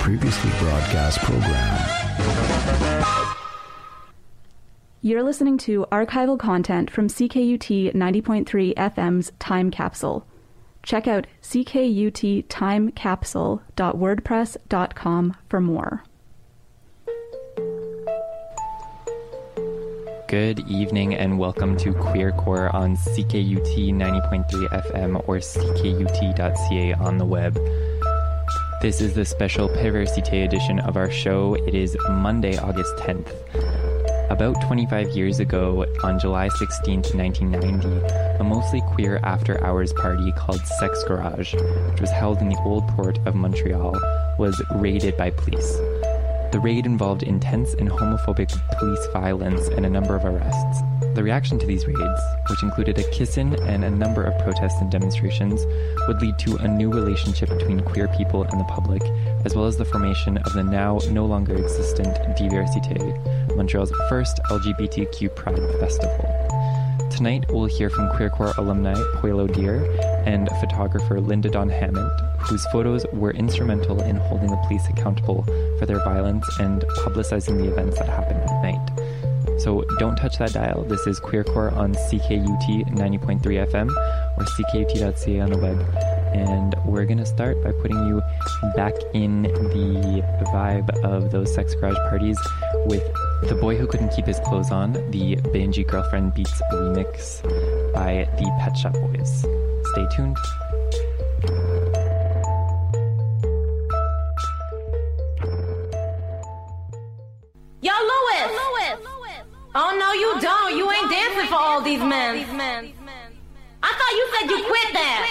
previously broadcast program. You're listening to archival content from CKUT 90.3 FM's Time Capsule. Check out ckuttimecapsule.wordpress.com for more. Good evening and welcome to Queercore on CKUT 90.3 FM or ckut.ca on the web. This is the special Perversité edition of our show. It is Monday, August 10th. About 25 years ago, on July 16th, 1990, a mostly queer after-hours party called Sex Garage, which was held in the Old Port of Montreal, was raided by police. The raid involved intense and homophobic police violence and a number of arrests. The reaction to these raids, which included a kiss-in and a number of protests and demonstrations, would lead to a new relationship between queer people and the public, as well as the formation of the now no longer existent Diversité, Montreal's first LGBTQ Pride Festival. Tonight, we'll hear from Queercore alumni Poilo Deer and photographer Linda Dawn Hammond, whose photos were instrumental in holding the police accountable for their violence and publicizing the events that happened at night. So don't touch that dial. This is Queercore on CKUT 90.3 FM or ckut.ca on the web. And we're going to start by putting you back in the vibe of those Sex Garage parties with The Boy Who Couldn't Keep His Clothes On, the Benji Girlfriend Beats remix by the Pet Shop Boys. Stay tuned. Yo, Louis! Oh, no, you don't. You ain't dancing for all these men. I thought you said you quit that.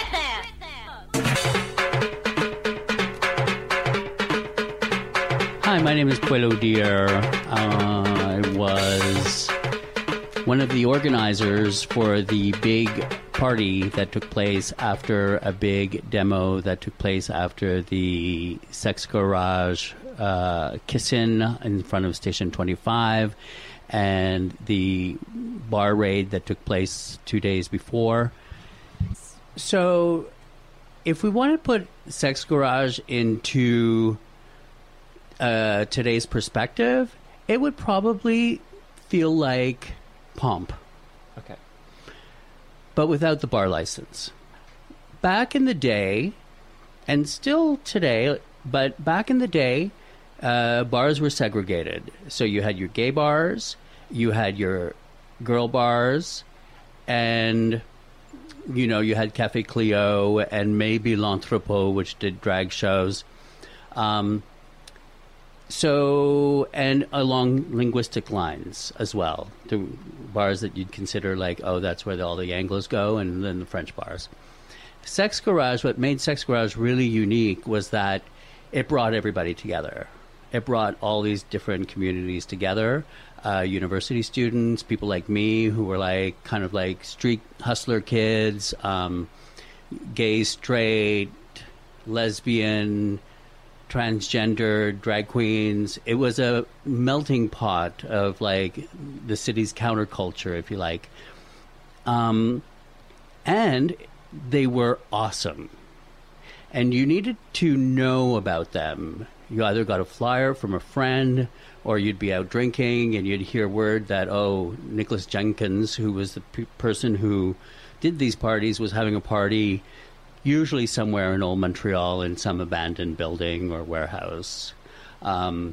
Hi, my name is Poilo Deer. I was one of the organizers for the big party that took place after a big demo that took place after the Sex Garage kiss-in in front of Station 25 and the bar raid that took place 2 days before. So if we want to put Sex Garage into today's perspective, it would probably feel like Pomp. Okay. But without the bar license. Back in the day, and still today, but back in the day, bars were segregated. So you had your gay bars, you had your girl bars, and you had Café Clio and maybe L'Entrepôt, which did drag shows. So, and along linguistic lines as well. The bars that you'd consider like, oh, that's where all the Anglos go, and then the French bars. Sex Garage, what made Sex Garage really unique was that it brought everybody together. It brought all these different communities together. University students, people like me who were like kind of like street hustler kids, gay, straight, lesbian, transgender, drag queens. It was a melting pot of like the city's counterculture, if you like. And they were awesome. And you needed to know about them. You either got a flyer from a friend or you'd be out drinking and you'd hear word that, oh, Nicholas Jenkins, who was the person who did these parties, was having a party usually somewhere in Old Montreal in some abandoned building or warehouse, and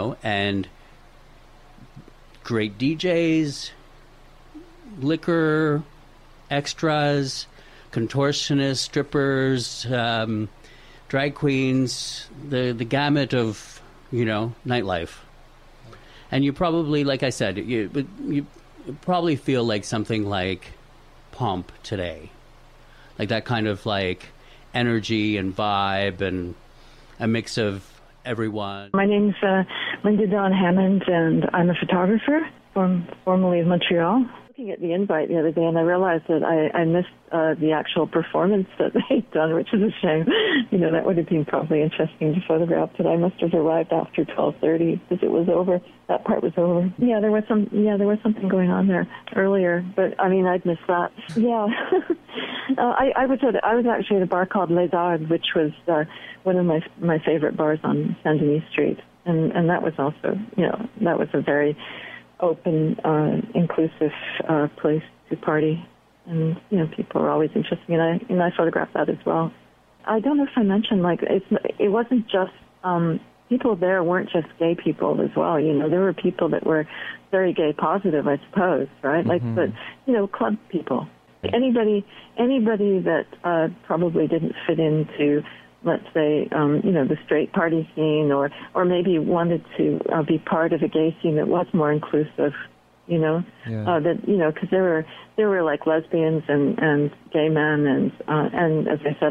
great DJs, liquor, extras, contortionists, strippers, drag queens, the gamut of, nightlife. And you probably, like I said, you probably feel like something like Pomp today. Like that kind of like energy and vibe and a mix of everyone. My name's Linda Dawn Hammond, and I'm a photographer, formerly of Montreal. looking at the invite the other day, and I realized that I missed the actual performance that they'd done, which is a shame. That would have been probably interesting to photograph, but I must have arrived after 12:30 because it was over. That part was over. Yeah, there was something going on there earlier, but I'd missed that. Yeah, I was actually at a bar called Les Arts, which was one of my favorite bars on Saint Denis Street, and that was also that was a very open, inclusive place to party, and people are always interesting, and I photographed that as well. I don't know if I mentioned it wasn't just people there weren't just gay people as well. There were people that were very gay positive, I suppose, right? But club people, anybody that probably didn't fit into, let's say, the straight party scene, or maybe wanted to be part of a gay scene that was more inclusive, because there were like lesbians and gay men, and as I said,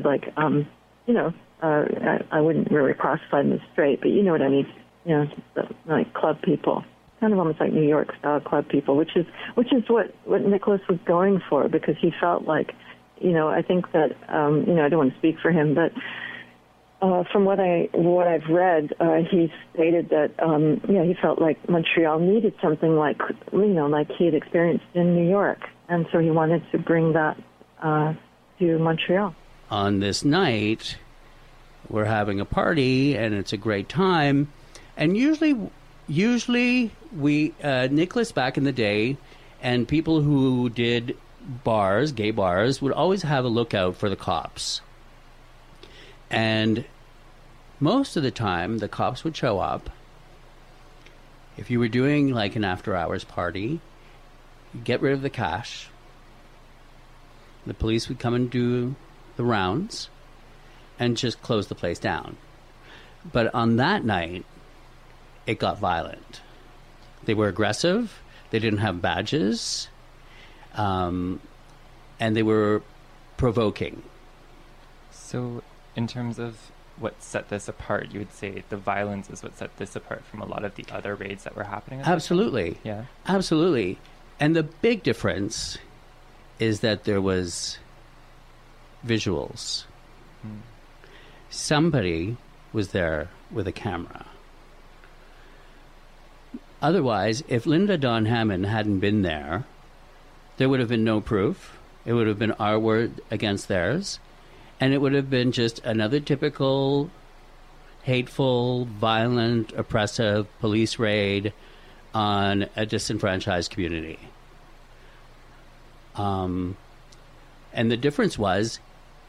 I wouldn't really classify them as straight, but you know what I mean, like club people, kind of almost like New York style club people, which is what Nicholas was going for, because he felt like, I think that, I don't want to speak for him, but from what I've read, he stated that he felt like Montreal needed something like he had experienced in New York, and so he wanted to bring that to Montreal. On this night, we're having a party, and it's a great time, and usually we Nicholas back in the day, and people who did bars, gay bars, would always have a lookout for the cops. And most of the time, the cops would show up. If you were doing like an after-hours party, you'd get rid of the cash. The police would come and do the rounds and just close the place down. But on that night, it got violent. They were aggressive. They didn't have badges. And they were provoking. So in terms of what set this apart, you would say the violence is what set this apart from a lot of the other raids that were happening? Absolutely. Yeah. Absolutely. And the big difference is that there was visuals. Somebody was there with a camera. Otherwise, if Linda Dawn Hammond hadn't been there, there would have been no proof. It would have been our word against theirs. And it would have been just another typical hateful, violent, oppressive police raid on a disenfranchised community. And the difference was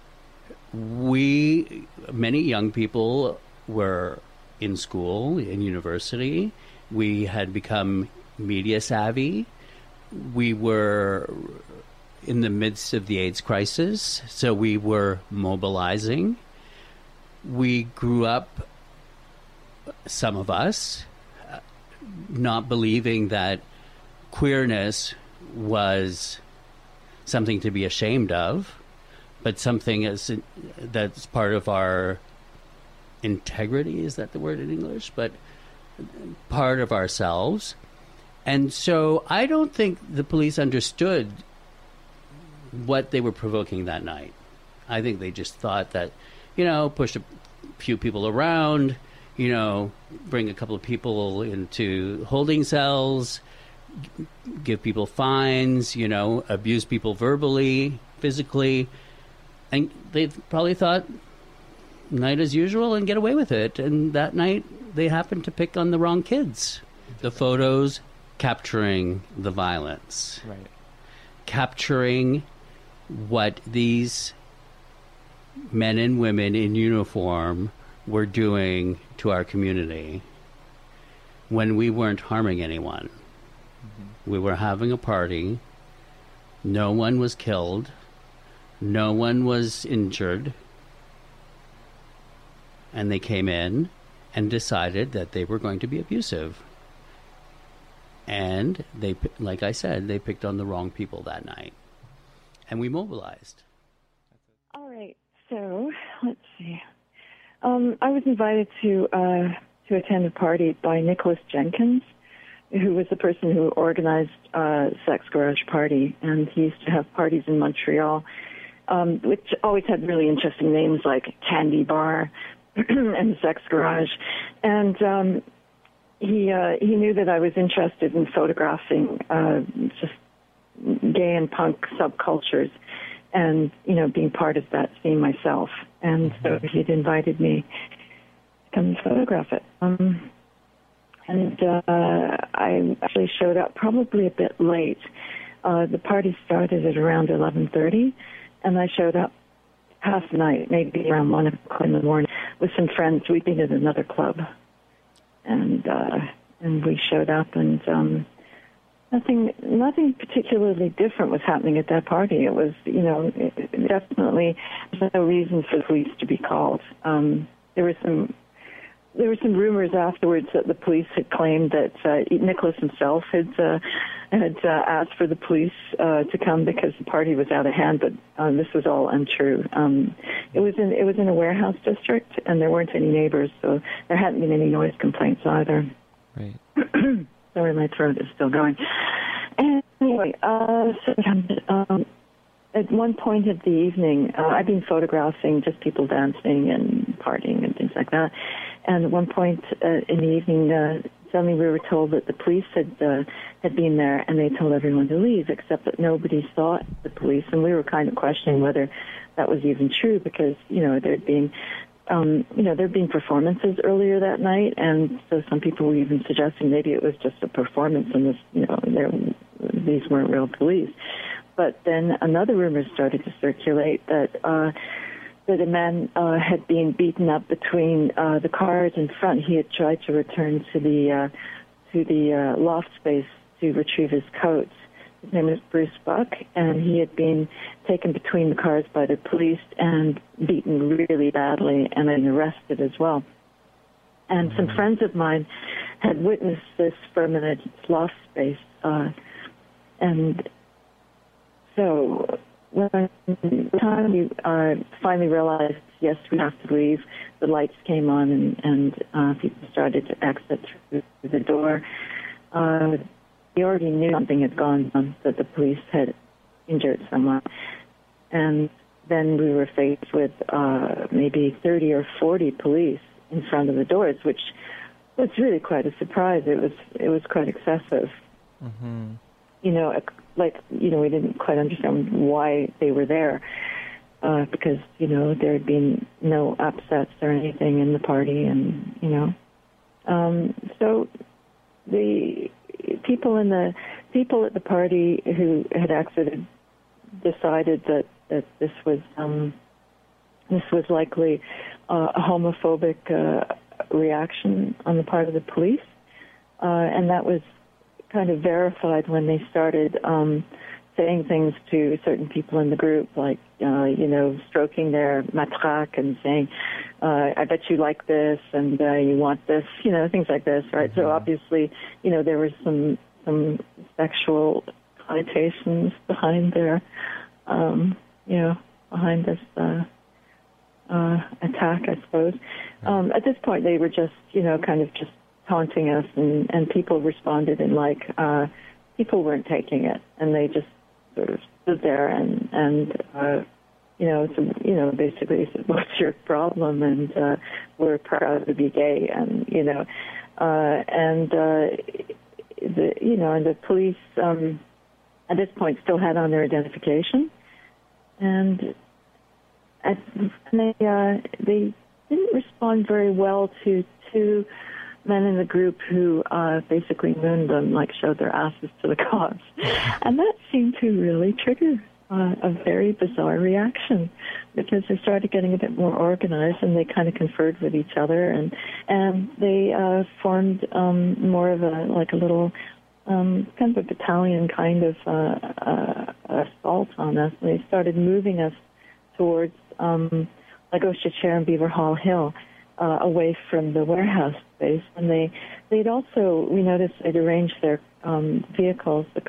many young people were in school, in university. We had become media savvy. We were in the midst of the AIDS crisis, so we were mobilizing. We grew up, some of us, not believing that queerness was something to be ashamed of, but something that's part of our integrity, is that the word in English? But part of ourselves. And so I don't think the police understood what they were provoking that night. I think they just thought that, push a few people around, bring a couple of people into holding cells, give people fines, abuse people verbally, physically. And they probably thought night as usual and get away with it. And that night they happened to pick on the wrong kids. The photos capturing the violence. Right. Capturing what these men and women in uniform were doing to our community when we weren't harming anyone. Mm-hmm. We were having a party. No one was killed. No one was injured. And they came in and decided that they were going to be abusive. And they, like I said, they picked on the wrong people that night. And we mobilized. All right. So let's see. I was invited to attend a party by Nicholas Jenkins, who was the person who organized Sex Garage Party, and he used to have parties in Montreal, which always had really interesting names like Candy Bar and Sex Garage. And he knew that I was interested in photographing just gay and punk subcultures, and being part of that scene myself. And so he'd invited me to come and photograph it. And I actually showed up probably a bit late. The party started at around 11:30, and I showed up half the night, maybe around 1 o'clock in the morning, with some friends. We'd been at another club, and we showed up, and nothing particularly different was happening at that party. It was, definitely there's no reason for the police to be called. There were some rumors afterwards that the police had claimed that Nicholas himself had asked for the police to come because the party was out of hand, but this was all untrue. It was in a warehouse district, and there weren't any neighbors, so there hadn't been any noise complaints either. Right. Sorry, my throat is still going. And anyway, at one point of the evening, I've been photographing just people dancing and partying and things like that. And at one point in the evening, suddenly we were told that the police had been there, and they told everyone to leave, except that nobody saw the police. And we were kind of questioning whether that was even true, because there'd been performances earlier that night, and so some people were even suggesting maybe it was just a performance, and these weren't real police. But then another rumor started to circulate that a man had been beaten up between the cars in front. He had tried to return to the loft space to retrieve his coats. His name is Bruce Buck, and he had been taken between the cars by the police and beaten really badly, and then arrested as well. And some friends of mine had witnessed this from a loft space, and so when the time we finally realized, yes, we have to leave, the lights came on, and people started to exit through the door. We already knew something had gone on, that the police had injured someone. And then we were faced with maybe 30 or 40 police in front of the doors, which was really quite a surprise. It was quite excessive. Mm-hmm. We didn't quite understand why they were there, because, there had been no upsets or anything in the party, and, so the people at the party who had exited decided that this was likely a homophobic reaction on the part of the police, and that was kind of verified when they started saying things to certain people in the group, like, stroking their matraque and saying, I bet you like this, and you want this, things like this, right? So obviously, there was some sexual connotations behind their, behind this attack, I suppose. At this point, they were just, kind of just taunting us, and people responded in people weren't taking it, and they just sort of stood there and basically said, "What's your problem?" And we're proud to be gay, and the police at this point still had on their identification, and they didn't respond very well to two men in the group who basically mooned them, showed their asses to the cops. And that seemed to really trigger a very bizarre reaction, because they started getting a bit more organized, and they kind of conferred with each other, and they formed more of a little kind of a battalion kind of assault on us. And they started moving us towards Lagosha Chair and Beaver Hall Hill, away from the warehouse space. And they'd also, we noticed they'd arranged their vehicles, the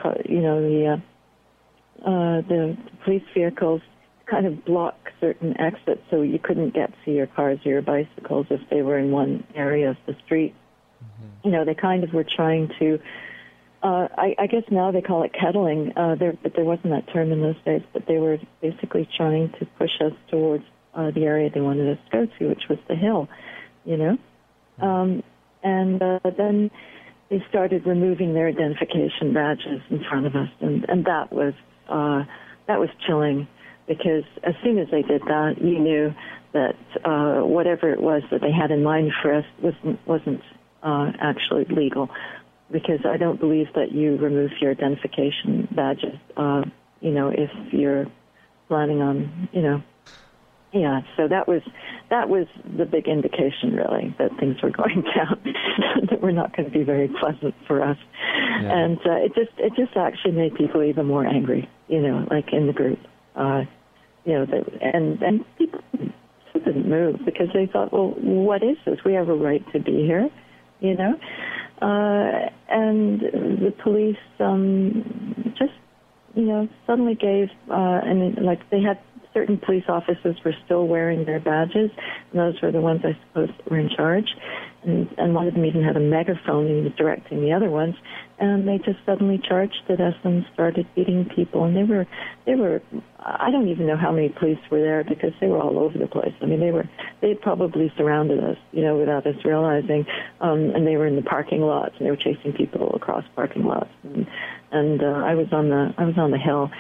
police vehicles, kind of block certain exits, so you couldn't get to your cars or your bicycles if they were in one area of the street. You know, they kind of were trying to, I guess now they call it kettling, but there wasn't that term in those days, but they were basically trying to push us towards the area they wanted us to go to, which was the hill, you know. And then they started removing their identification badges in front of us, and that was chilling, because as soon as they did that, you knew that whatever it was that they had in mind for us wasn't actually legal, because I don't believe that you remove your identification badges, you know, if you're planning on, you know. Yeah, so that was the big indication, really, that things were going down, that were not going to be very pleasant for us, and it just actually made people even more angry, you know, like in the group, you know, and people didn't move because they thought, well, what is this? We have a right to be here, you know, and the police just, you know, suddenly gave, and like they had. Certain police officers were still wearing their badges, and those were the ones I suppose that were in charge. And one of them even had a megaphone and he was directing the other ones. And they just suddenly charged at us and started beating people. And they were. I don't even know how many police were there because they were all over the place. I mean, they probably surrounded us, you know, without us realizing. And they were in the parking lots and they were chasing people across parking lots. And I was on the hill.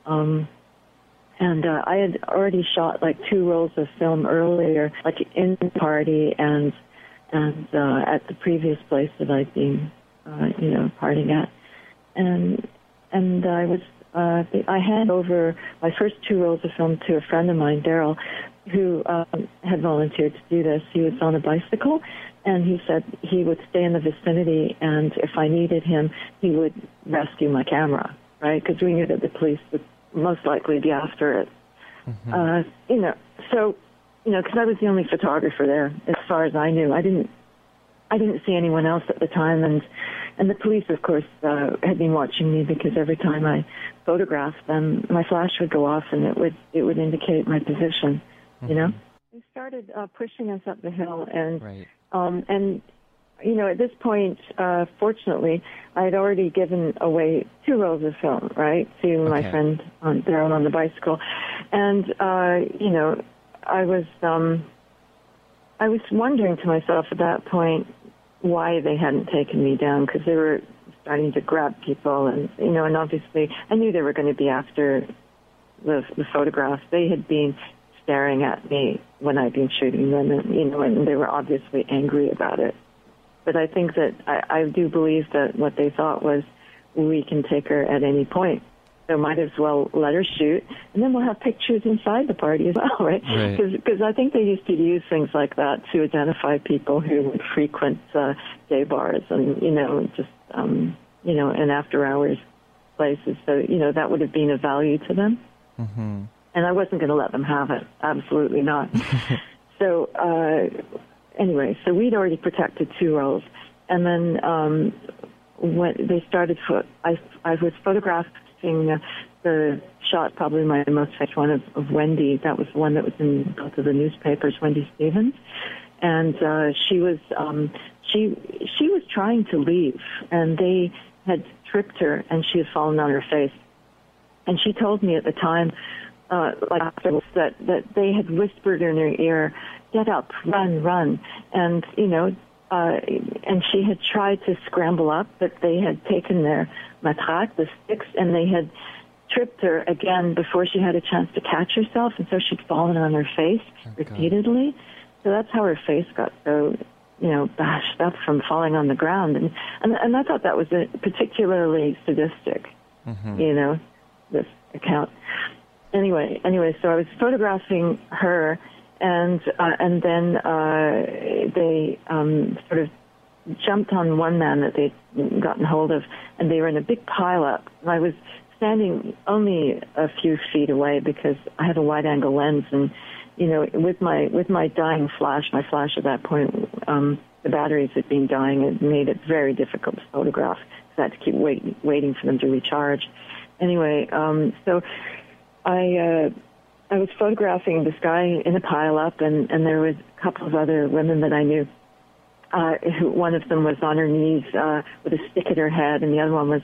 And I had already shot like 2 rolls of film earlier, like in the party and at the previous place that I'd been, you know, partying at. And I handed over my first 2 rolls of film to a friend of mine, Daryl, who had volunteered to do this. He was on a bicycle, and he said he would stay in the vicinity, and if I needed him, he would rescue my camera, right? Because we knew that the police would most likely be after it. You know, so, you know, because I was the only photographer there, as far as I knew. I didn't see anyone else at the time, and the police, of course, had been watching me because every time I photographed them, my flash would go off and it would indicate my position. You know, they started pushing us up the hill, and and you know, at this point, fortunately, I had already given away 2 rolls of film, right, to my friend Daryl on the bicycle. And, you know, I was wondering to myself at that point why they hadn't taken me down, because they were starting to grab people. And, you know, and obviously I knew they were going to be after the photographs. They had been staring at me when I'd been shooting them, and, you know, and they were obviously angry about it. But I think that I do believe that what they thought was, we can take her at any point. So might as well let her shoot, and then we'll have pictures inside the party as well, right? Because I think they used to use things like that to identify people who would frequent gay bars and, you know, just, you know, and after-hours places. So, you know, that would have been of value to them. And I wasn't going to let them have it. Absolutely not. So, anyway, so we'd already protected 2 rolls, and then when they started, I was photographing the shot, probably my most famous one of Wendy. That was the one that was in both of the newspapers, Wendy Stevens, and she was trying to leave, and they had tripped her, and she had fallen on her face, and she told me at the time, like afterwards, that they had whispered in her ear, "Get up, run," and, you know, and she had tried to scramble up, but they had taken their matraque, the sticks, and they had tripped her again before she had a chance to catch herself, and so she'd fallen on her face repeatedly. So that's how her face got so, you know, bashed up from falling on the ground, and I thought that was particularly sadistic, you know, this account. Anyway, so I was photographing her. And then they sort of jumped on one man that they'd gotten hold of, and they were in a big pileup. And I was standing only a few feet away because I had a wide-angle lens, and, you know, with my dying flash, my flash at that point, the batteries had been dying. It made it very difficult to photograph because I had to keep waiting for them to recharge. Anyway, so I was photographing this guy in a pileup, and there was a couple of other women that I knew. one of them was on her knees with a stick at her head, and the other one was,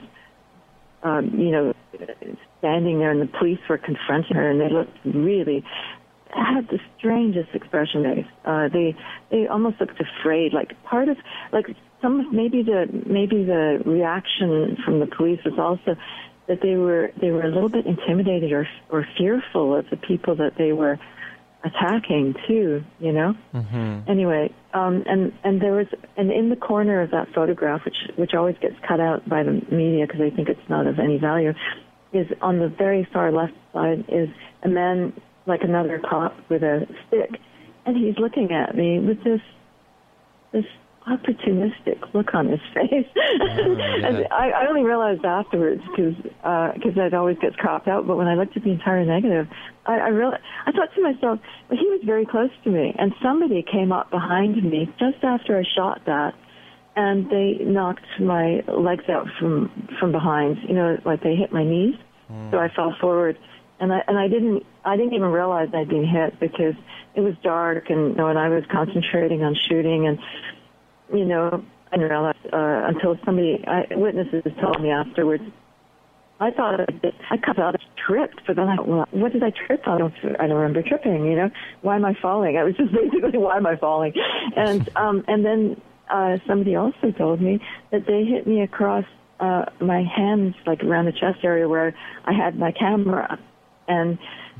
standing there, and the police were confronting her, and they looked really had the strangest expression. They almost looked afraid, like part of maybe the reaction from the police was also that they were a little bit intimidated or fearful of the people that they were attacking too, Mm-hmm. Anyway, and there was, and in the corner of that photograph, which always gets cut out by the media because they think it's not of any value, is on the very far left side is a man like another cop with a stick, and he's looking at me with this opportunistic look on his face. And I only realized afterwards because that always gets cropped out. But when I looked at the entire negative, I thought to myself, well, he was very close to me, and somebody came up behind me just after I shot that, and they knocked my legs out from behind. Like they hit my knees, so I fell forward. And I didn't even realize I'd been hit because it was dark and I was concentrating on shooting, and I didn't realize until witnesses told me afterwards. I thought I tripped, but then what did I trip on? I don't remember tripping. Why am I falling? I was just basically, why am I falling? And then somebody also told me that they hit me across my hands, like around the chest area where I had my camera. And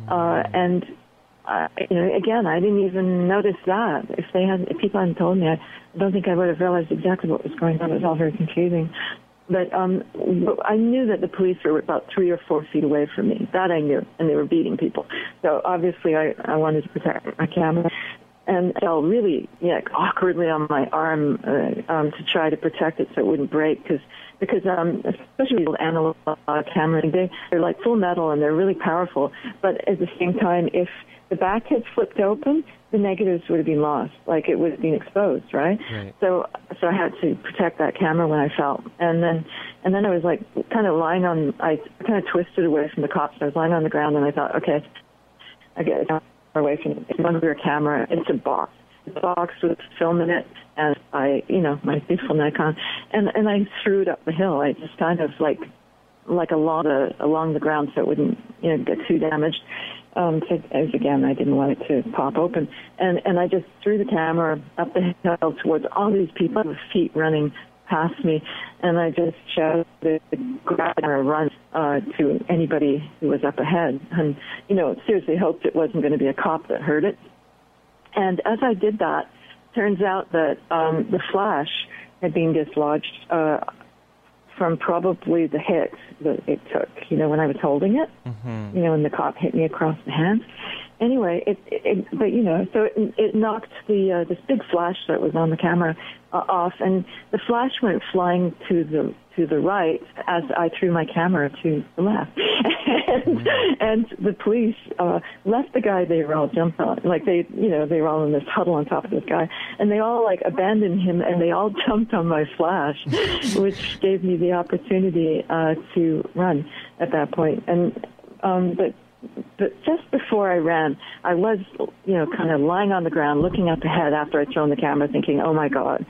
again, I didn't even notice that. If people hadn't told me, I don't think I would have realized exactly what was going on. It was all very confusing. But I knew that the police were about 3 or 4 feet away from me. That I knew, and they were beating people. So obviously, I wanted to protect my camera, and I fell really awkwardly on my arm to try to protect it so it wouldn't break because especially the analog cameras, they're like full metal and they're really powerful. But at the same time, if the back had flipped open, the negatives would have been lost, like it would have been exposed, right? So I had to protect that camera when I fell, and then I was like kind of I kind of twisted away from the cops. I was lying on the ground, and I thought, okay, I get away from it. It's one rear camera. It's a box. The box with film in it, and my beautiful Nikon, and I threw it up the hill. I just kind of like along the ground so it wouldn't get too damaged. As again, I didn't want it to pop open, and I just threw the camera up the hill towards all these people with feet running past me, and I just shouted, grab or run to anybody who was up ahead, and seriously hoped it wasn't going to be a cop that heard it. And as I did that, turns out that the flash had been dislodged from probably the hit that it took, when I was holding it, and the cop hit me across the hands. Anyway, so it knocked this big flash that was on the camera off, and the flash went flying to the right as I threw my camera to the left. And the police left the guy they were all jumped on, like they were all in this huddle on top of this guy, and they all abandoned him, and they all jumped on my flash, which gave me the opportunity to run at that point. And but just before I ran, I was, kind of lying on the ground, looking up ahead after I'd thrown the camera, thinking, oh my God,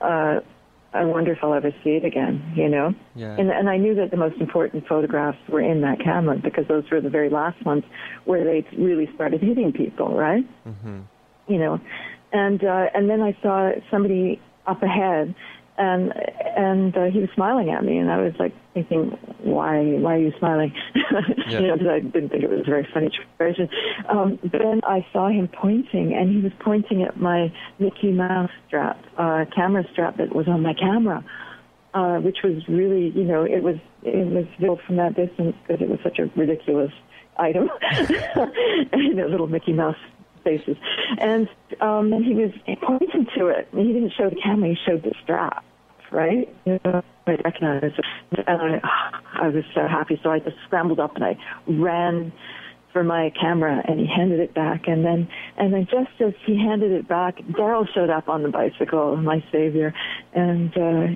I wonder if I'll ever see it again, Yeah. And I knew that the most important photographs were in that camera because those were the very last ones where they really started hitting people, right? And then I saw somebody up ahead, and he was smiling at me, and I was like thinking, why are you smiling? Because I didn't think it was a very funny situation. But then I saw him pointing, and he was pointing at my Mickey Mouse strap, camera strap that was on my camera, which was really, it was visible from that distance because it was such a ridiculous item, little Mickey Mouse faces. And he was pointing to it. He didn't show the camera, he showed the strap, right? I recognized it. And I was so happy, so I just scrambled up and I ran for my camera, and he handed it back. And then just as he handed it back, Daryl showed up on the bicycle, my savior, and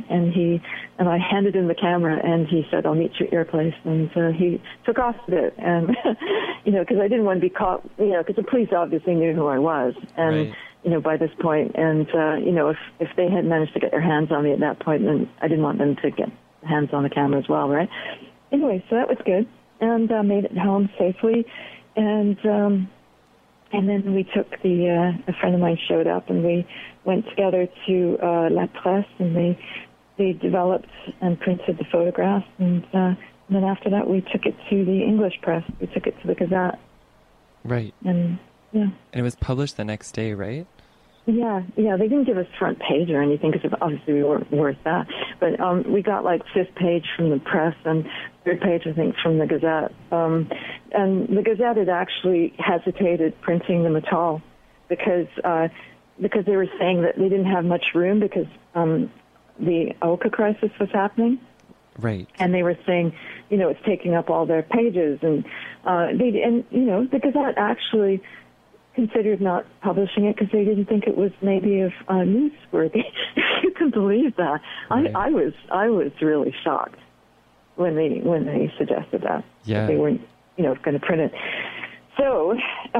I handed him the camera, and he said, "I'll meet you at your place." And he took off with it, and because I didn't want to be caught, because the police obviously knew who I was, and by this point. And, if they had managed to get their hands on me at that point, then I didn't want them to get hands on the camera as well, right? Anyway, so that was good. And made it home safely. And then we took a friend of mine showed up, and we went together to La Presse, and they developed and printed the photographs. And then after that, we took it to the English press. We took it to the Gazette. Right. And, yeah. And it was published the next day, right? Yeah. They didn't give us front page or anything because obviously we weren't worth that. But we got like fifth page from the press and third page, I think, from the Gazette. And the Gazette had actually hesitated printing them at all because they were saying that they didn't have much room because the Oka crisis was happening. Right. And they were saying, it's taking up all their pages. And the Gazette actually considered not publishing it because they didn't think it was maybe newsworthy. You can believe that. Right. I was really shocked when they suggested that. Yeah. That they weren't, going to print it. So,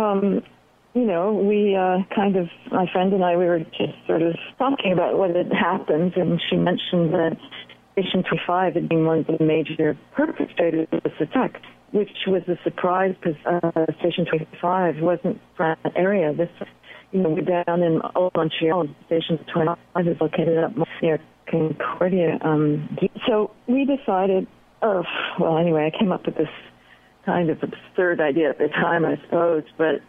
we my friend and I, we were just sort of talking about what had happened, and she mentioned that Station 25 had been one of the major perpetrators of this attack, which was a surprise because Station 25 wasn't from that area. This, we're down in Old Montreal. Station 25 is located up near Concordia. So we decided, anyway, I came up with this kind of absurd idea at the time, I suppose, but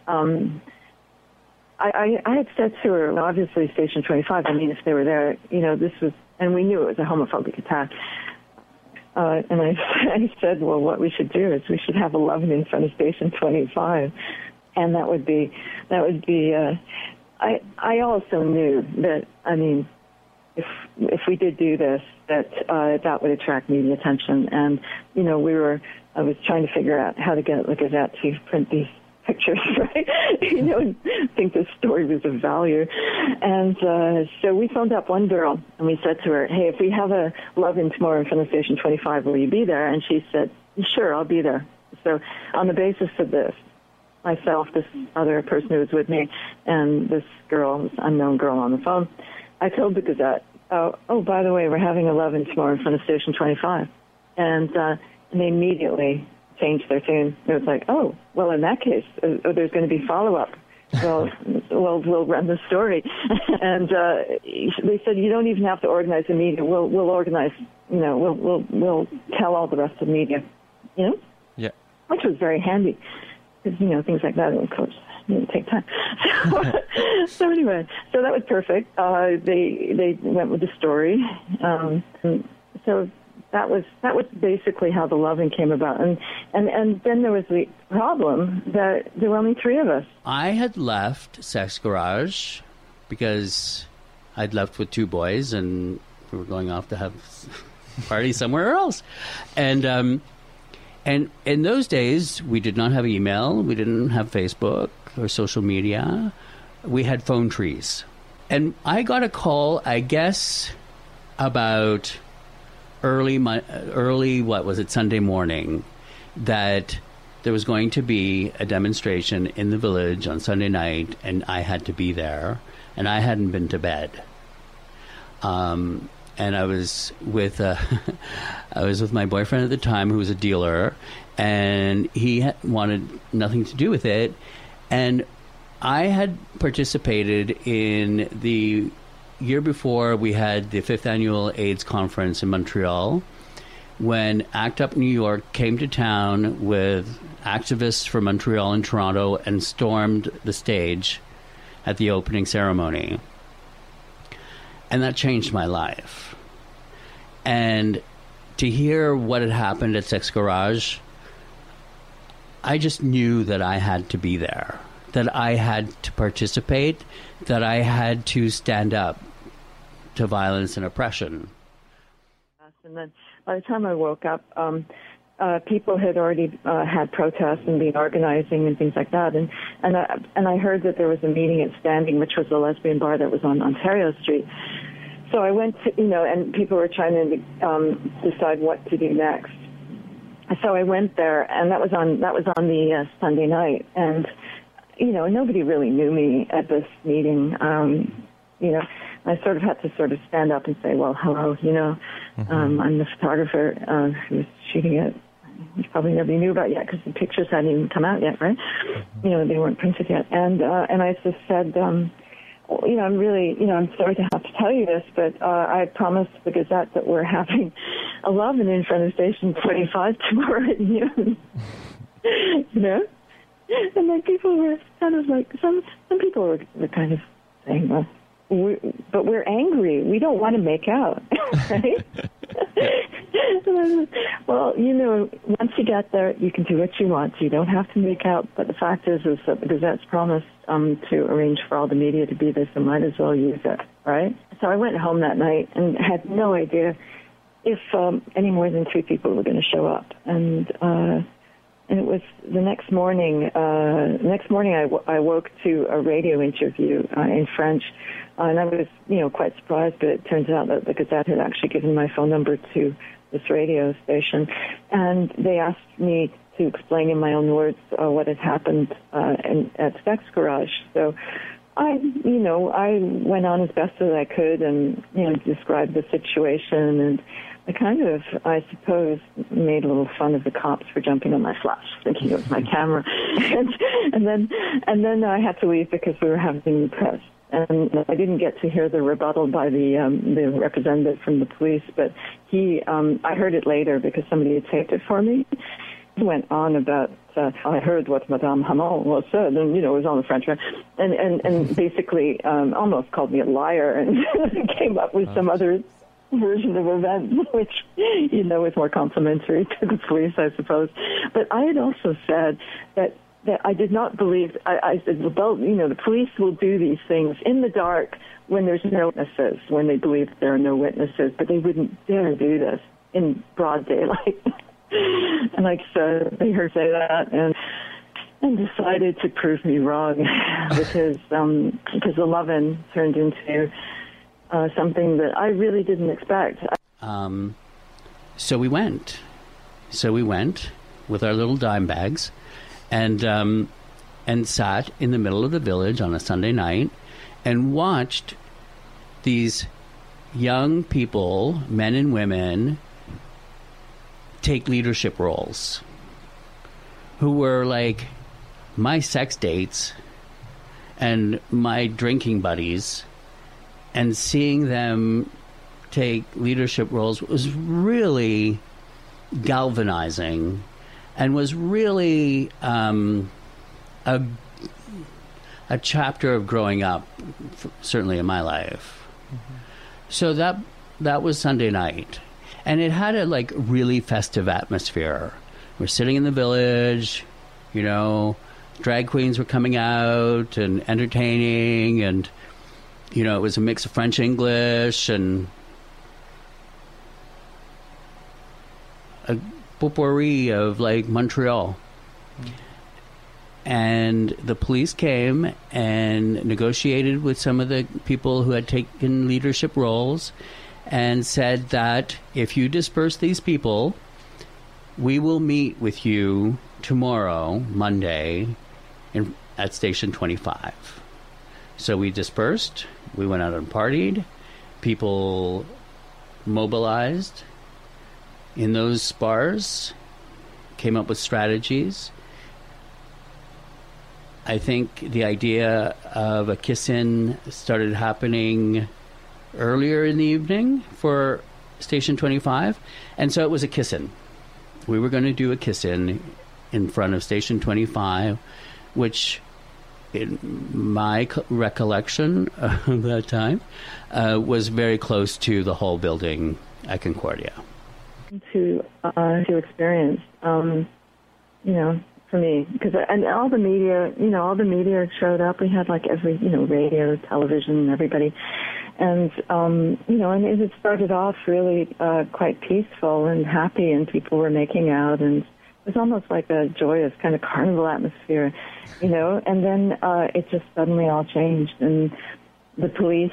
I had said to her, well, obviously Station 25, if they were there, this was, and we knew it was a homophobic attack. And I said, well, what we should do is we should have 11 in front of Station 25. And that would be, I also knew that, if we did do this, that would attract media attention. And, I was trying to figure out how to get the Gazette to print these pictures, right? And think this story was of value. And so we phoned up one girl, and we said to her, hey, if we have a love-in tomorrow in front of Station 25, will you be there? And she said, sure, I'll be there. So on the basis of this, myself, this other person who was with me, and this girl, this unknown girl on the phone, I told the Gazette, oh, by the way, we're having a love-in tomorrow in front of Station 25. And they immediately changed their tune. It was like, oh, well, in that case, there's going to be follow-up. Well, we'll run the story. And they said, you don't even have to organize the media. We'll organize, we'll tell all the rest of the media, Yeah. Which was very handy because, things like that, of course, take time. So anyway, so that was perfect. They went with the story. So that was basically how the loving came about. And then there was the problem that there were only three of us. I had left Sex Garage because I'd left with two boys and we were going off to have a party somewhere else. And in those days, we did not have email. We didn't have Facebook or social media. We had phone trees. And I got a call, I guess, about early, Sunday morning, that there was going to be a demonstration in the village on Sunday night, and I had to be there, and I hadn't been to bed. And I was with my boyfriend at the time, who was a dealer, and he wanted nothing to do with it. And I had participated in the year before we had the 5th annual AIDS conference in Montreal, when ACT UP New York came to town with activists from Montreal and Toronto and stormed the stage at the opening ceremony. And that changed my life. And to hear what had happened at Sex Garage, I just knew that I had to be there, that I had to participate, that I had to stand up to violence and oppression. And then by the time I woke up, people had already had protests and been organizing and things like that. And I heard that there was a meeting at Standing, which was a lesbian bar that was on Ontario Street. So I went to, and people were trying to decide what to do next. So I went there, and that was on the Sunday night. And nobody really knew me at this meeting. I sort of had to sort of stand up and say, well, hello, I'm the photographer who was shooting it. Which probably nobody knew about yet because the pictures hadn't even come out yet, right? They weren't printed yet. And I just said, I'm really, I'm sorry to have to tell you this, but I promised the Gazette that we're having a love-in in front of Station 25 tomorrow at noon. And then people were kind of like, some people were kind of saying, well, but we're angry. We don't want to make out, right? Well, once you get there, you can do what you want. You don't have to make out. But the fact is that the Gazette's promised to arrange for all the media to be there, so might as well use it, right? So I went home that night and had no idea if any more than 3 people were going to show up. And it was the next morning. I woke to a radio interview in French, and I was, quite surprised. But it turns out that the Gazette had actually given my phone number to this radio station, and they asked me to explain in my own words what had happened at Sex Garage. So I went on as best as I could and described the situation, and I suppose, made a little fun of the cops for jumping on my flash, thinking it was my camera. and then I had to leave because we were having the press. And I didn't get to hear the rebuttal by the representative from the police, but I heard it later because somebody had taped it for me. He went on about, I heard what Madame Hamon said, and, it was on the French, and basically almost called me a liar and came up with some other version of events, which, was more complimentary to the police, I suppose. But I had also said that I did not believe, I said, well, the police will do these things in the dark when there's no witnesses, when they believe there are no witnesses, but they wouldn't dare do this in broad daylight. And so they heard say that and decided to prove me wrong because the love-in turned into something that I really didn't expect. So we went with our little dime bags and sat in the middle of the village on a Sunday night and watched these young people, men and women, take leadership roles who were like my sex dates and my drinking buddies, and seeing them take leadership roles was really galvanizing and was really a chapter of growing up, certainly in my life. Mm-hmm. So that was Sunday night. And it had a really festive atmosphere. We're sitting in the village, drag queens were coming out and entertaining, and it was a mix of French English and a potpourri of Montreal. And the police came and negotiated with some of the people who had taken leadership roles and said that if you disperse these people, we will meet with you tomorrow, Monday, at Station 25. So we dispersed. We went out and partied. People mobilized in those bars, came up with strategies. I think the idea of a kiss-in started happening earlier in the evening for Station 25, and so it was a kiss-in. We were going to do a kiss-in in front of Station 25, which, in my recollection of that time, was very close to the whole building at Concordia. To experience, for me, because all the media showed up. We had every radio, television, everybody, and and it had started off really quite peaceful and happy, and people were making out, and it was almost like a joyous kind of carnival atmosphere, and then it just suddenly all changed, and the police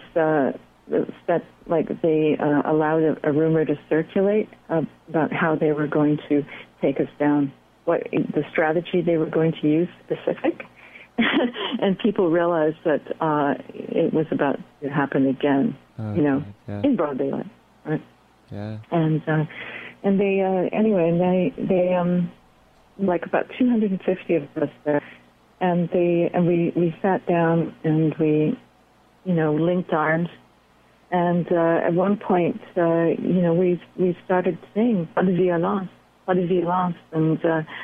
they allowed a rumor to circulate about how they were going to take us down, what the strategy they were going to use specific. and people realized that it was about to happen again, in broad daylight, right? Yeah. And they like about 250 of us there, and we sat down and we, linked arms, and at one point, we started saying "Pas de violence, pas de violence," and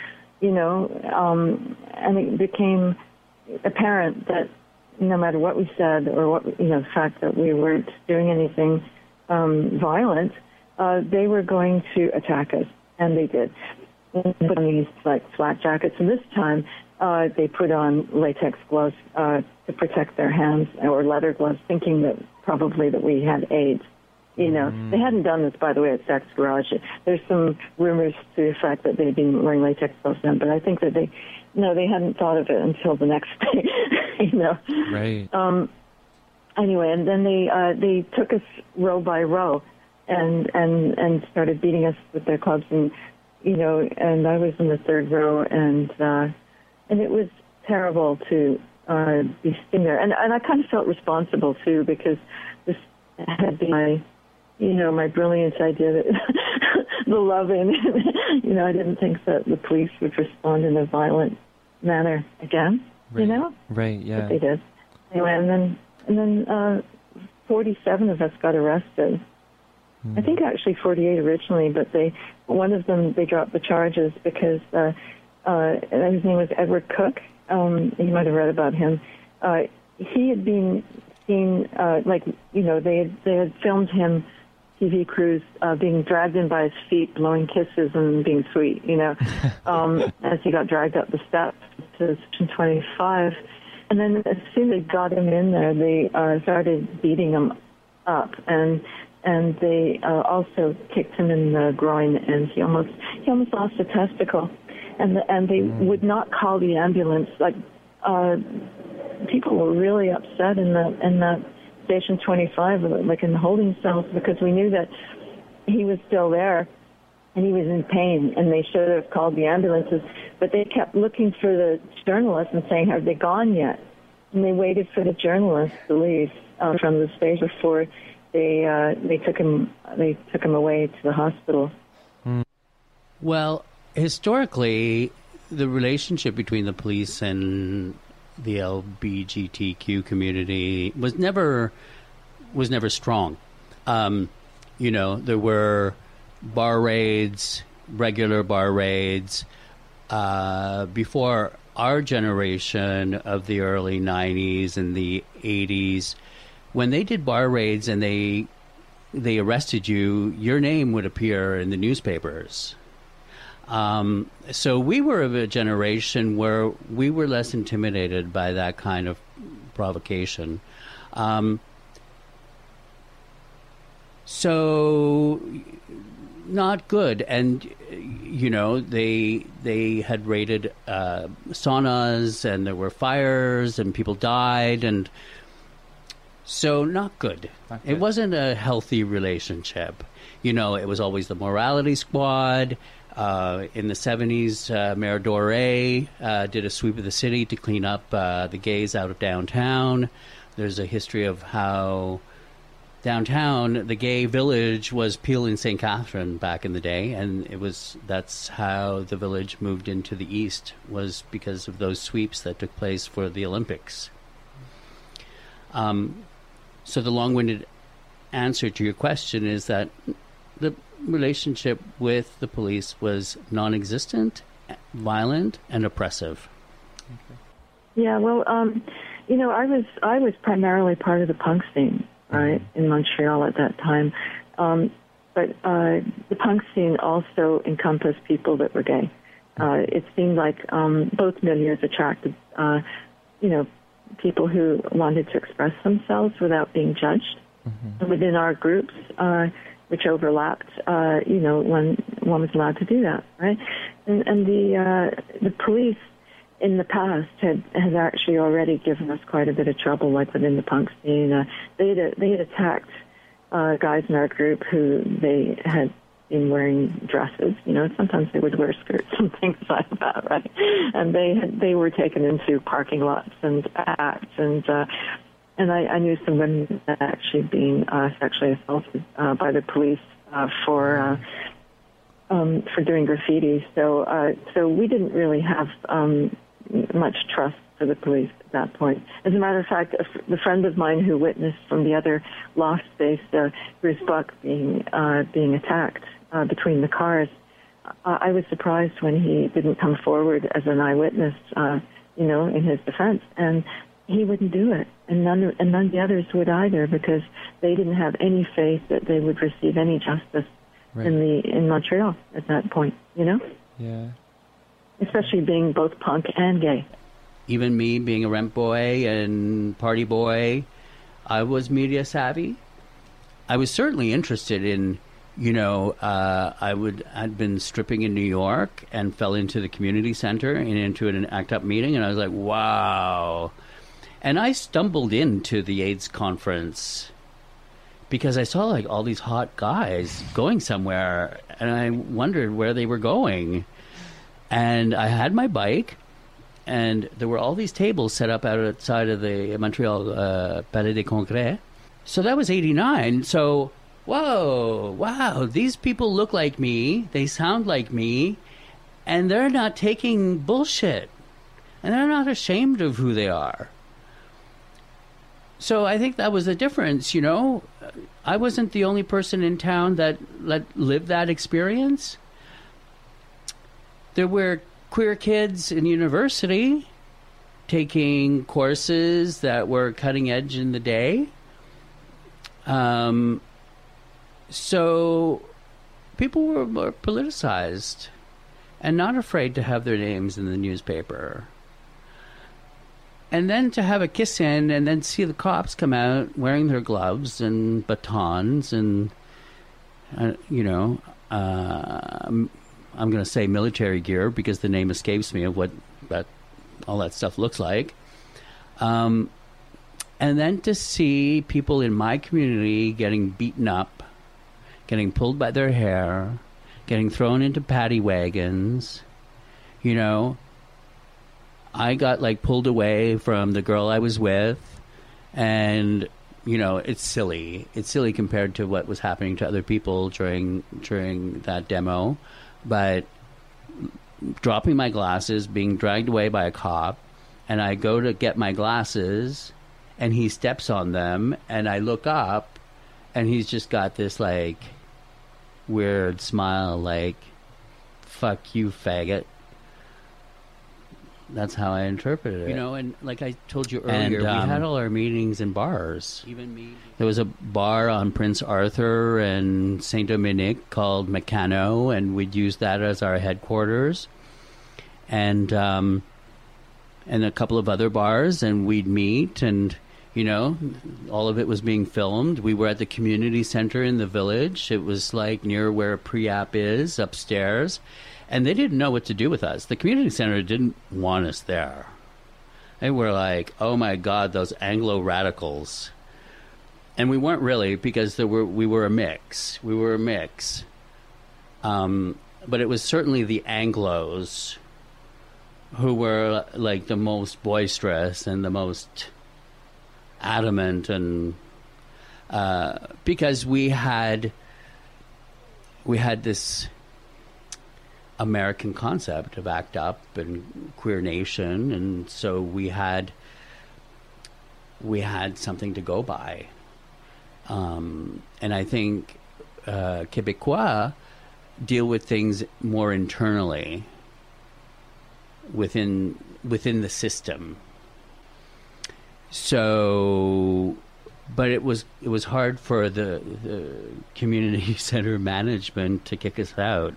and it became apparent that no matter what we said or what the fact that we weren't doing anything violent, they were going to attack us, and they did. They put on these flat jackets, and this time they put on latex gloves to protect their hands, or leather gloves, thinking that probably that we had AIDS. They hadn't done this, by the way, at Sex Garage. There's some rumors to the fact that they'd been wearing latex gloves then, but I think that they hadn't thought of it until the next day. Right. Anyway, and then they took us row by row, and started beating us with their clubs, and and I was in the third row, and it was terrible to be sitting there, and I kind of felt responsible too, because this had been my brilliant idea that the loving, I didn't think that the police would respond in a violent manner again, Right. Right, yeah. But they did. Anyway, and then 47 of us got arrested. I think actually 48 originally, but one of them, they dropped the charges because his name was Edward Cook. You might have read about him. He had been seen, they had filmed him, TV crews, being dragged in by his feet, blowing kisses and being sweet, as he got dragged up the steps to Section 25. And then as soon as they got him in there, they started beating him up, and they also kicked him in the groin, and he almost lost a testicle. And they would not call the ambulance. People were really upset in that Station 25, like in the holding cells, because we knew that he was still there and he was in pain, and they should have called the ambulances. But they kept looking for the journalists and saying, "Have they gone yet?" And they waited for the journalists to leave from the stage before they took him away to the hospital. Well, historically, the relationship between the police and the LGBTQ community was never strong. There were bar raids, regular bar raids. Before our generation of the early 90s and the 80s, when they did bar raids and they arrested you, your name would appear in the newspapers. So we were of a generation where we were less intimidated by that kind of provocation. So not good. And, they had raided saunas, and there were fires and people died. And so not good. It wasn't a healthy relationship. It was always the morality squad. In the 70s, Mayor Doré did a sweep of the city to clean up the gays out of downtown. There's a history of how downtown, the gay village was Peel and St. Catherine back in the day, and that's how the village moved into the east, was because of those sweeps that took place for the Olympics. So the long-winded answer to your question is that the relationship with the police was non-existent, violent, and oppressive. Okay. Yeah, well, I was primarily part of the punk scene, right, in Montreal at that time. But the punk scene also encompassed people that were gay. It seemed like both milieux attracted, people who wanted to express themselves without being judged. Mm-hmm. And within our groups, which overlapped, one was allowed to do that, right? And the police in the past has actually already given us quite a bit of trouble, like within the punk scene. They had attacked guys in our group who they had been wearing dresses. Sometimes they would wear skirts and things like that, right? And they were taken into parking lots and acts, and I knew some women that had actually been sexually assaulted by the police for doing graffiti. So we didn't really have much trust for the police at that point. As a matter of fact, the friend of mine who witnessed from the other loft space, Bruce Buck, being attacked between the cars, I was surprised when he didn't come forward as an eyewitness, in his defense, and he wouldn't do it, and none of the others would either, because they didn't have any faith that they would receive any justice in Montreal at that point. Yeah. Especially being both punk and gay. Even me being a rent boy and party boy, I was media savvy. I was certainly interested in, I'd been stripping in New York and fell into the community center and into an ACT UP meeting, and I was like, wow. And I stumbled into the AIDS conference because I saw like all these hot guys going somewhere, and I wondered where they were going. And I had my bike, and there were all these tables set up outside of the Montreal Palais des Congrès. So that was 1989. So, wow, these people look like me, they sound like me, and they're not taking bullshit. And they're not ashamed of who they are. So I think that was the difference, I wasn't the only person in town that lived that experience. There were queer kids in university taking courses that were cutting edge in the day. So people were more politicized and not afraid to have their names in the newspaper. And then to have a kiss-in and then see the cops come out wearing their gloves and batons and, I'm going to say military gear because the name escapes me of what all that stuff looks like. And then to see people in my community getting beaten up, getting pulled by their hair, getting thrown into paddy wagons, I got pulled away from the girl I was with, and it's silly. It's silly compared to what was happening to other people during that demo, but dropping my glasses, being dragged away by a cop, and I go to get my glasses, and he steps on them, and I look up, and he's just got this weird smile, fuck you, faggot. That's how I interpreted it. And like I told you earlier, we had all our meetings in bars. Even me. There was a bar on Prince Arthur and Saint Dominique called Meccano, and we'd use that as our headquarters. And a couple of other bars, and we'd meet, and all of it was being filmed. We were at the community center in the village. It was near where Pre-App is, upstairs. And they didn't know what to do with us. The community center didn't want us there. They were like, oh my God, those Anglo-radicals. And we weren't really, because we were a mix. We were a mix. But it was certainly the Anglos who were the most boisterous and the most adamant, and because we had this American concept of ACT UP and Queer Nation, and so we had something to go by, and I think Québécois deal with things more internally within the system. So, but it was hard for the community center management to kick us out.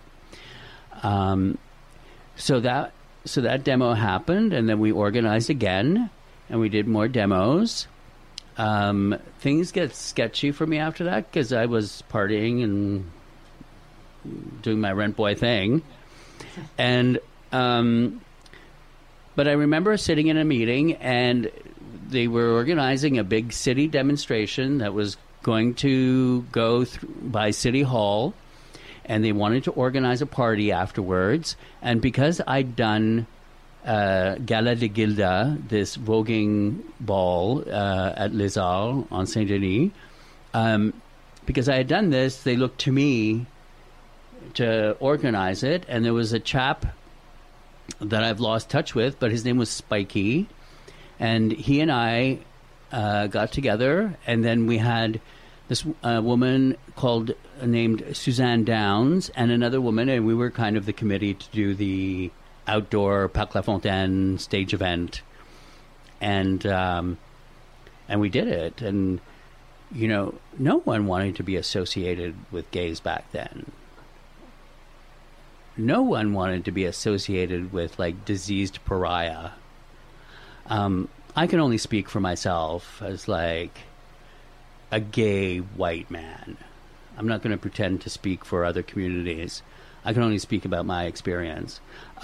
So that demo happened, and then we organized again, and we did more demos. Things get sketchy for me after that because I was partying and doing my rent boy thing, and but I remember sitting in a meeting, and they were organizing a big city demonstration that was going to go by City Hall. and they wanted to organize a party afterwards. And because I'd done Gala de Gilda, this voguing ball at Les Arts on Saint-Denis, because I had done this, they looked to me to organize it. And there was a chap that I've lost touch with, but his name was Spikey. And he and I got together, and then we had this woman named Suzanne Downs and another woman, and we were kind of the committee to do the outdoor Parc La Fontaine stage event. And we did it. And, you know, no one wanted to be associated with gays back then. No one wanted to be associated with, like, diseased pariah. I can only speak for myself as, like, a gay white man. I'm not going to pretend to speak for other communities. I can only speak about my experience.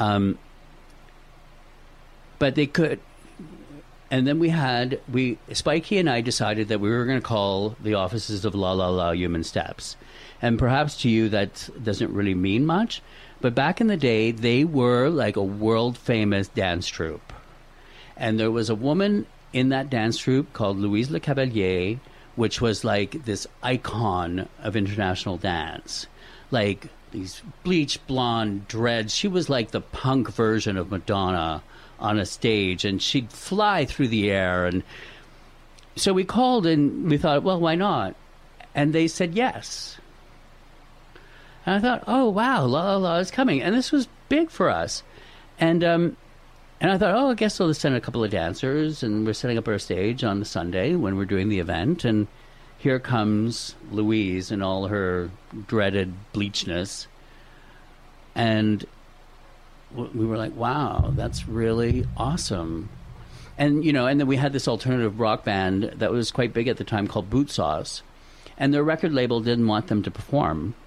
But they could... And then Spikey and I decided that we were going to call the offices of La La La Human Steps. And perhaps to you that doesn't really mean much, but back in the day, they were like a world-famous dance troupe. And there was a woman in that dance troupe called Louise Le Cavalier, which was like this icon of international dance. Like these bleached blonde dreads. She was like the punk version of Madonna on a stage, and she'd fly through the air. And so we called and we thought, well, why not? And they said yes. And I thought, oh, wow, La La La is coming. And this was big for us. And I thought, oh, I guess I'll just send a couple of dancers, and we're setting up our stage on the Sunday when we're doing the event. And here comes Louise in all her dreaded bleachness. And we were like, wow, that's really awesome. And, you know, and then we had this alternative rock band that was quite big at the time called Boot Sauce. And their record label didn't want them to perform.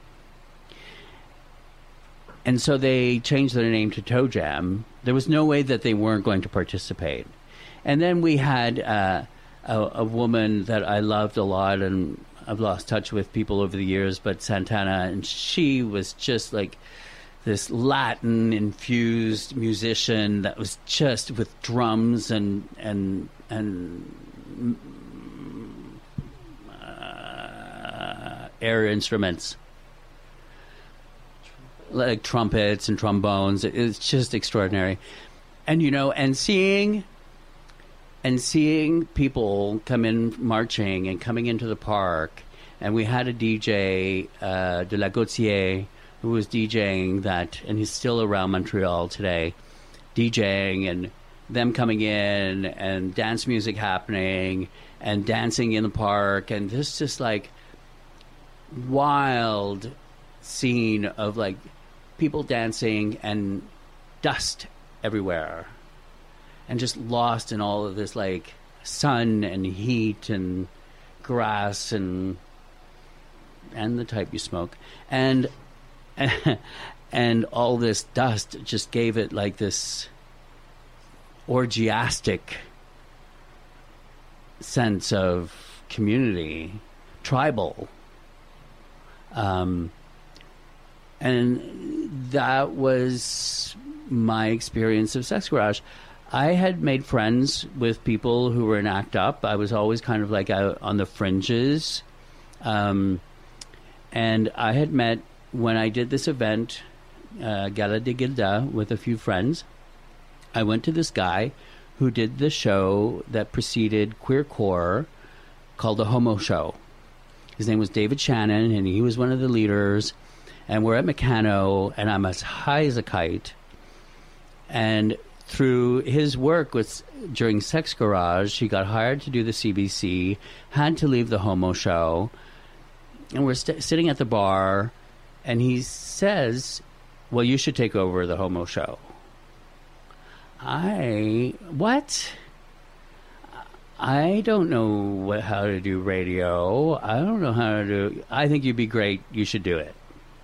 And so they changed their name to Toe Jam. There was no way that they weren't going to participate. And then we had a woman that I loved a lot, and I've lost touch with people over the years, but Santana, and she was just like this Latin-infused musician that was just with drums and air instruments, like trumpets and trombones. It's just extraordinary. And, you know, and seeing people come in marching and coming into the park. And we had a DJ, De La Gautier, who was DJing that, and he's still around Montreal today, DJing, and them coming in and dance music happening and dancing in the park. And this just like wild scene of like people dancing and dust everywhere and just lost in all of this like sun and heat and grass and the type you smoke and all this dust just gave it like this orgiastic sense of community, tribal. And that was my experience of Sex Garage. I had made friends with people who were in ACT UP. I was always kind of like out on the fringes. And I had met, when I did this event, Gala de Gilda, with a few friends, I went to this guy who did the show that preceded Queercore called The Homo Show. His name was David Shannon, and he was one of the leaders. And we're at Meccano, and I'm as high as a kite. And through his work during Sex Garage, he got hired to do the CBC, had to leave the Homo Show. And we're sitting at the bar, and he says, well, you should take over the Homo Show. What? I don't know how to do radio. I don't know how to do... I think you'd be great. You should do it.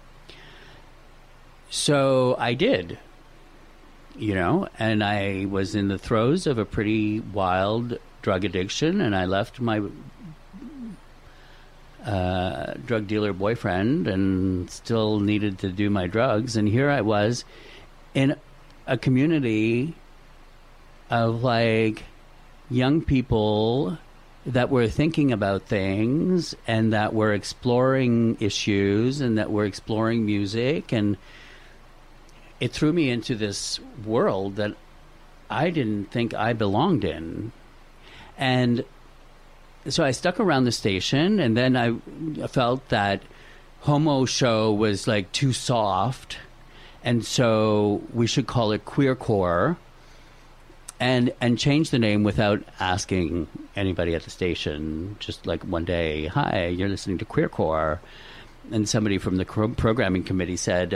So I did, you know, and I was in the throes of a pretty wild drug addiction, and I left my drug dealer boyfriend and still needed to do my drugs. And here I was in a community of like young people that were thinking about things and that were exploring issues and that were exploring music. And it threw me into this world that I didn't think I belonged in. And so I stuck around the station, and then I felt that Homo Show was like too soft, and so we should call it Queercore, and change the name without asking anybody at the station. Just like one day, hi, you're listening to Queercore, and somebody from the programming committee said,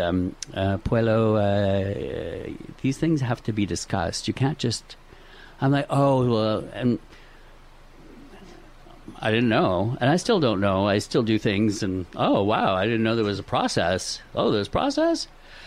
Puelo, these things have to be discussed. You can't just... I'm like, oh, well, and I didn't know, and I still don't know. I still do things, and oh wow, I didn't know there was a process. Oh, there's process.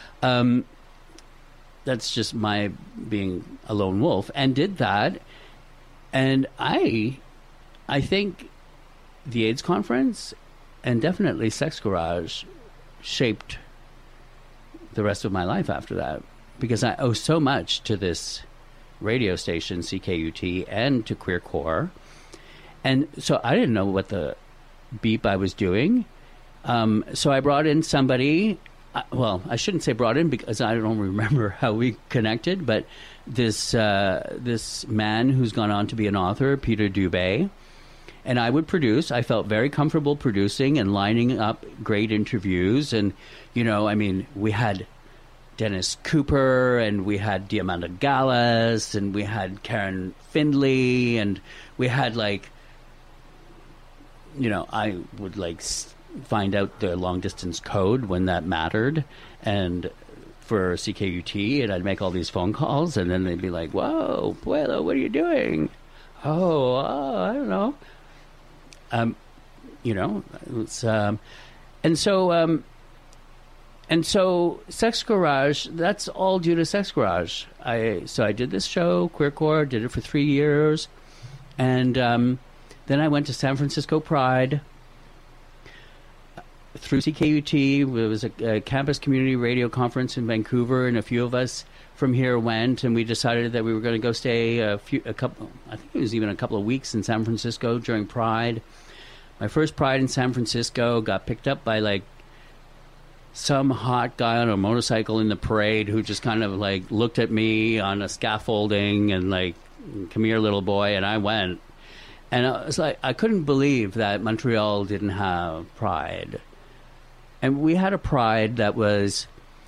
That's just my being a lone wolf, and did that. And I think the AIDS conference and definitely Sex Garage shaped the rest of my life after that, because I owe so much to this radio station, CKUT, and to Queercore. And so I didn't know what the beep I was doing. So I brought in somebody. Well, I shouldn't say brought in because I don't remember how we connected. But this man who's gone on to be an author, Peter Dubé, and I would produce. I felt very comfortable producing and lining up great interviews. And, you know, I mean, we had Dennis Cooper, and we had Diamanda Gallas, and we had Karen Findlay, and we had like... You know, I would like find out the long distance code when that mattered, and for CKUT, and I'd make all these phone calls, and then they'd be like, "Whoa, Puelo, what are you doing?" Oh, I don't know. You know, it's and so Sex Garage. That's all due to Sex Garage. I did this show, Queercore, did it for 3 years, and. Then I went to San Francisco Pride through CKUT. It was a campus community radio conference in Vancouver, and a few of us from here went, and we decided that we were going to go stay a couple. I think it was even a couple of weeks in San Francisco during Pride. My first Pride in San Francisco got picked up by like some hot guy on a motorcycle in the parade who just kind of like looked at me on a scaffolding and like, "Come here, little boy," and I went. And I was like, I couldn't believe that Montreal didn't have Pride. And we had a Pride that was,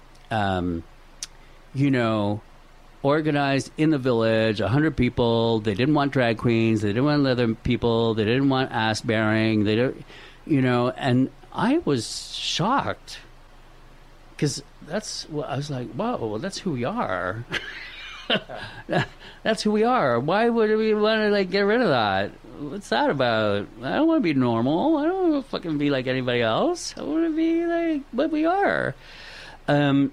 you know, organized in the village, 100 people. They didn't want drag queens. They didn't want leather people. They didn't want ass bearing. They don't, you know, and I was shocked because that's what I was like, whoa, well, that's who we are. That's who we are. Why would we want to like get rid of that? What's that about? I don't want to be normal. I don't want to fucking be like anybody else. I want to be like what we are. So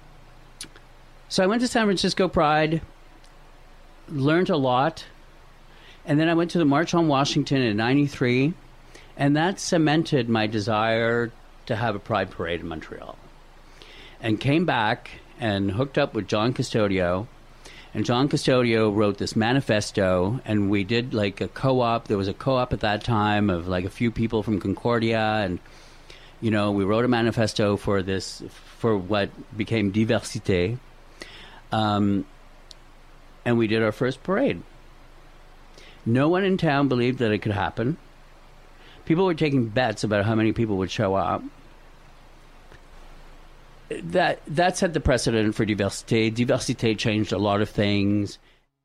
I went to San Francisco Pride, learned a lot, and then I went to the March on Washington in '93, and that cemented my desire to have a Pride parade in Montreal. And came back and hooked up with John Custodio. And John Custodio wrote this manifesto, and we did like a co-op. There was a co-op at that time of like a few people from Concordia, and you know, we wrote a manifesto for this, for what became Diversité, and we did our first parade. No one in town believed that it could happen. People were taking bets about how many people would show up. That set the precedent for Diversité. Diversité changed a lot of things.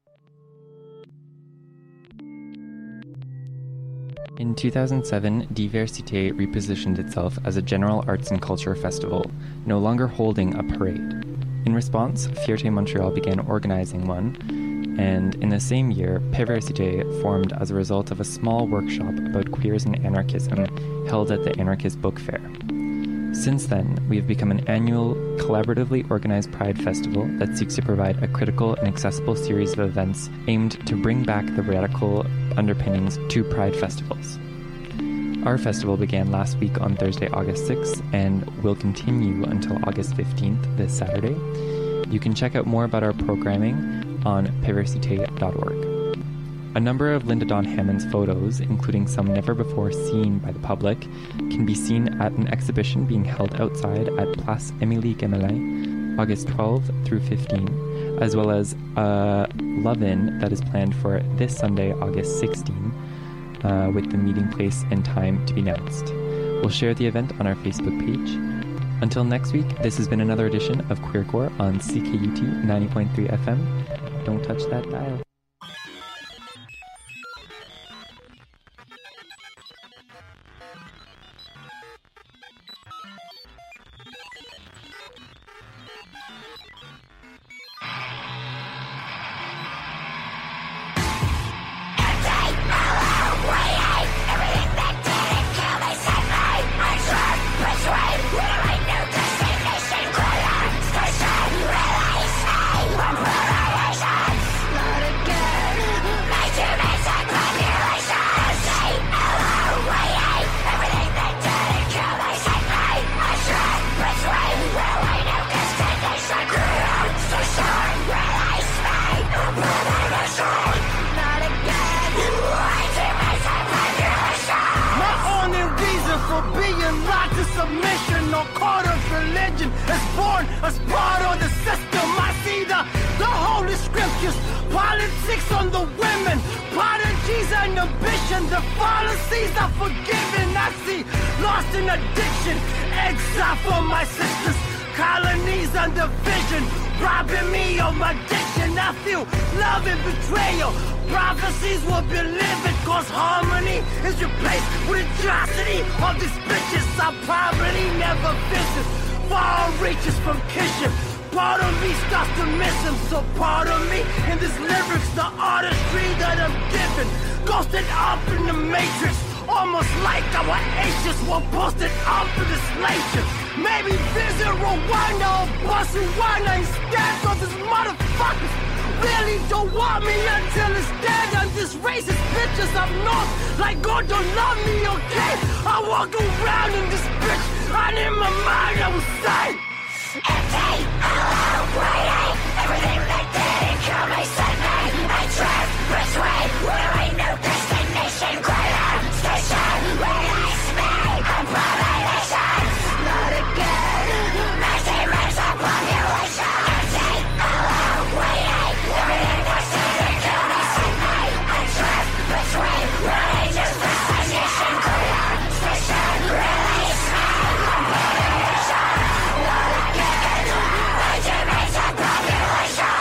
In 2007, Diversité repositioned itself as a general arts and culture festival, no longer holding a parade. In response, Fierté Montréal began organizing one, and in the same year, Perversité formed as a result of a small workshop about queers and anarchism held at the Anarchist Book Fair. Since then, we have become an annual, collaboratively organized Pride Festival that seeks to provide a critical and accessible series of events aimed to bring back the radical underpinnings to Pride festivals. Our festival began last week on Thursday, August 6th, and will continue until August 15th, this Saturday. You can check out more about our programming on perversite.org. A number of Linda Dawn Hammond's photos, including some never before seen by the public, can be seen at an exhibition being held outside at Place Émilie Gamelin, August 12 through 15, as well as a love-in that is planned for this Sunday, August 16, with the meeting place and time to be announced. We'll share the event on our Facebook page. Until next week, this has been another edition of Queercore on CKUT 90.3 FM. Don't touch that dial. Submission or court of religion is born as part of the system. I see the holy scriptures, politics on the women, prodigies and ambition. The fallacies are forgiven. I see lost in addiction, exile for my sisters, colonies and division, robbing me of my diction. I feel love and betrayal. Prophecies will be living, cause harmony is replaced with atrocity of these bitches I'll probably never visit. Far reaches from Kishin. Part of me starts to miss him, so part of me in these lyrics, the artistry that I'm given, ghosted up in the matrix, almost like our ashes were posted up in the slation. Maybe visit Rwanda or Botswana instead, cause these motherfuckers really don't want me until it's dead. And this racist pictures up north, like God don't love me, okay? I walk around in this bitch, and in my mind I was saying, empty, hello, waiting, everything that didn't kill me set me. I drift between where ain't no destination, greater station, release me, abomination, not again, maximums of population. Empty, hello, waiting, everything that didn't kill me set me. I drift between where ain't no destination, greater station, release me, abomination, not again, maximums of population.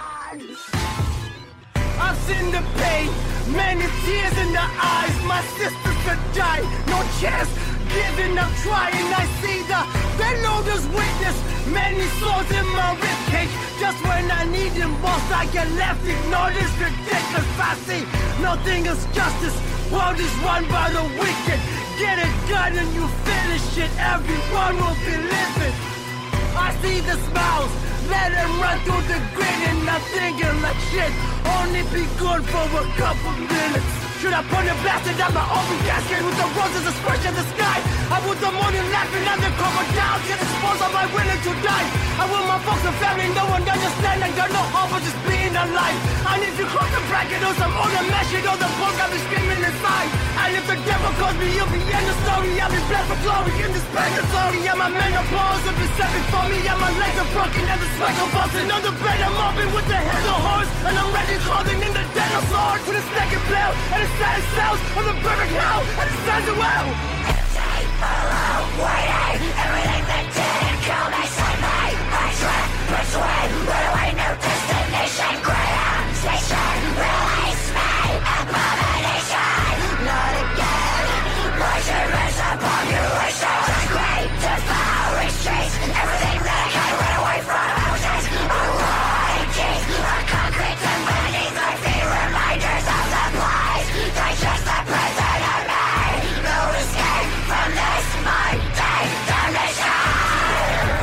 I've seen the pain, many tears in the eyes. My sisters could die, no chance, giving up trying. I see the Lord's witness, many souls in my ribcage. Just when I need them most, I get left ignored. It's ridiculous. I see nothing is justice. World is run by the wicked. Get it done and you finish it. Everyone will be living. I see the smiles, let them run through the grid, and I'm thinking like shit, only be good for a couple minutes. Should I put a blasted down my open casket with the roses that splash in the sky? I want the morning laughing and the cover down, get exposed, am I willing to die? I want my folks and family, no one understand, I got no hope of just being alive. And if you cross the bracket or some other mesh, you know the punk I'll be screaming inside. And if the devil calls me, you'll be in the story, I'll be blessed for glory in this purgatory. And my menopause will be set before me, and my legs are broken and the sweat are busting on the bed. I'm open with the head of horse, and I'm ready clothing in the dead of sword. With a second blow, and it says cells on the perfect hell, and it says it well. Empty, hello, waiting, everything that didn't kill me set me. I drift between where ain't no destination, greater station, release me, abomination, not again, measurements of population, great devouring streets, everything that I can run away from, houses, a rotting keys, a concrete and beneath my feet, reminders of the place, digest the present of me, no escape from this mundane damnation.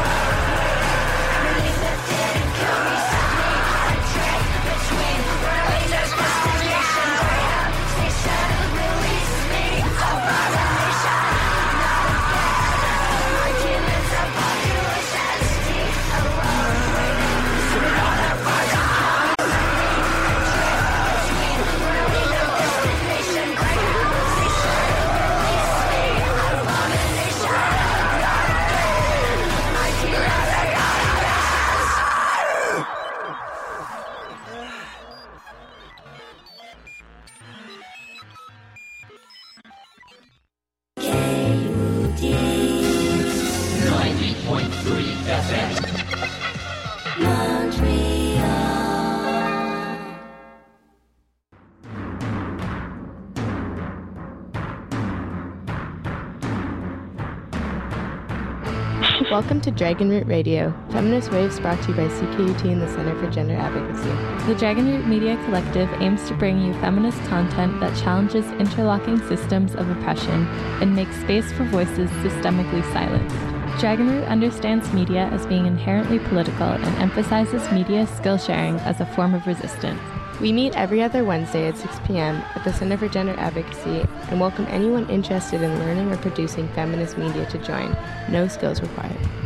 Everything that didn't kill me set me, I drift between where Welcome to Dragon Root Radio, Feminist Waves brought to you by CKUT and the Center for Gender Advocacy. The Dragon Root Media Collective aims to bring you feminist content that challenges interlocking systems of oppression and makes space for voices systemically silenced. Dragon Root understands media as being inherently political and emphasizes media skill sharing as a form of resistance. We meet every other Wednesday at 6 p.m. at the Center for Gender Advocacy and welcome anyone interested in learning or producing feminist media to join. No skills required.